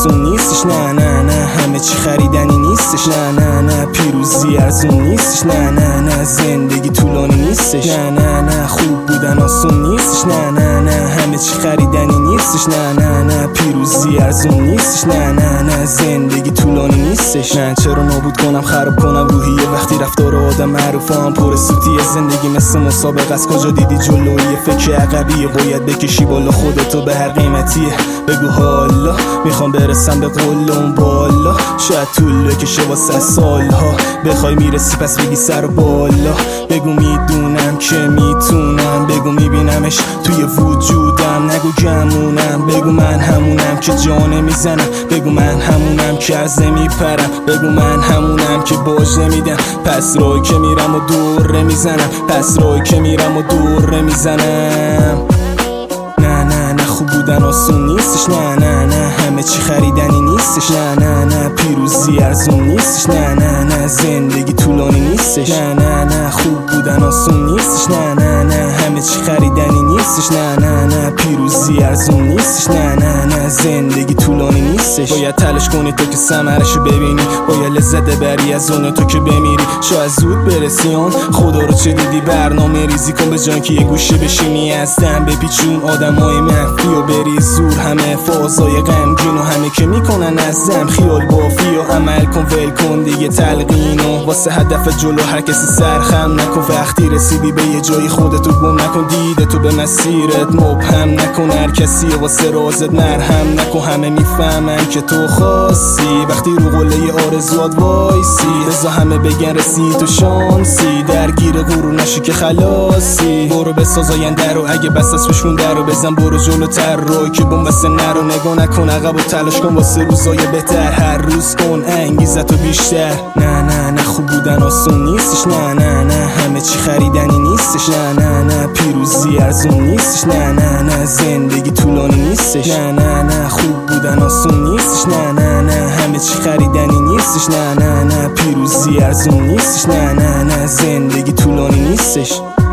آسون نیستش، نه نه نه همه چی خریدنی نیستش، نه نه نه پیروزی ارزون نیستش، نه نه نه زندگی طولانی نیستش، نه نه نه خوب بودن آسون نیستش، نه نه نه همه چی خریدنی نیستش، نه نه نه پیروزی ارزون نیستش، نه نه نه زندگی طولانی نیستش. نه چرا نابود کنم خراب کنم روحیه وقتی رفتار آدم معروف هم پر سوتیه. زندگی مثل مسابقه است، کجا دیدی جلویه؟ فکر عقبیه، باید بکشی بالا خودتو به هر قیمتیه. بگو حالا میخوام برسم به قله اون بالا، شاید طول بکشه واسه سالها. بخوای میرسی پس بگی سر و بالا. بگو میدونم که میتونم، بگو میبینمش توی وجودم. نگو گمونم، بگو من همونم که جانه میزنم. بگو من همونم که عرضه میپرم. بگو من همونم که باج نمیدم. پس رای که میرم و دوره میزنم، پس رای که میرم و دوره میزنم. نه نه نه خوب بودن آسون نیستش، نه نه نه همه چی خریدنی نیستش، نه نه نه پیروزی ارزون نیستش، نه نه نه زندگی طولانی نیستش، نه نه نه خوب بودن آسون نیستش، نه نه نه همه چی خریدنی نیستش، نه نه نه پیروزی ارزون نیستش، نه نه نه زندگی طولانی نیستش. باید تلاش کنی تو که ثمرشو ببینی، باید لذت ببری از اون تو که بمیری. شاید زود برسی اون خدا رو چه دیدی، برنامه ریزی کن به جان که یه گوشه بشینی. از دم بپیچون آدمای منفی و بری زور، همه فازای غمگین و همه که میکنن ازم خیال بافی و عمل کن ول کن دیگه تلقین و واسه هدف جلو هر کسی سرخم نکن. وقتی رسیدی به یه جایی خودتو گم نکن، دیدتو به مسیرت مبهم نکن. هر کسی واسه رازت مرهم نکن، همه میفهمن که تو خاصی وقتی رو قله آرزوات وایسی. بذار همه بگن رسید تو شانسی، درگیر غرور نشی که خلاصی. برو بساز آینده رو، اگه بس از فشون در رو بزن. برو جلوتر رو که بومبسته نرو، نگاه نکن عقب و تلاش کن واسه روزای بهتر. هر روز کن انگیزتو بیشتر. نه نه نه خوب بودن آسون نیستش، نه نه نه همه چی خریدنی نیستش، نه نه نه پیروزی ارزون نیستش، نه نه نه زندگی طولانی نیستش، نه نه نه خوب بودن آسون نیستش، نه نه نه همه چی خریدنی نیستش، نه نه نه پیروزی ارزون نیستش، نه نه نه زندگی طولانی نیستش.